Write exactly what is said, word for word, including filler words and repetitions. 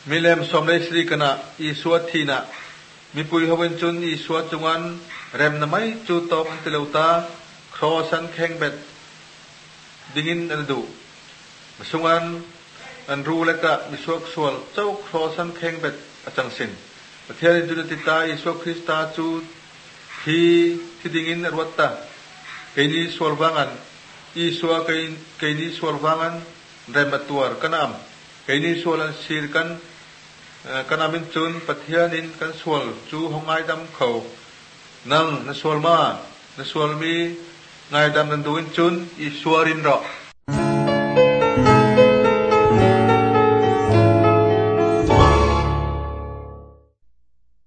mi lem som le sri kana i suat thina mi pui hoven chun i suat chungan rem na mai chu top an teleuta crossan kheng bet dingin an du sungan an ru leka mi suak sual chau crossan kheng bet achang sin pathian ju ti ta i suak krista chu thi thi dingin arwata keini sual wangan i suak kein keini sual wangan rem atuar kanam keini sualan sir kan kanamin chun pathianin kan sual chu hongai dam kho nang na sual ma na sual mi ngai dam nan duin chun i suarin ro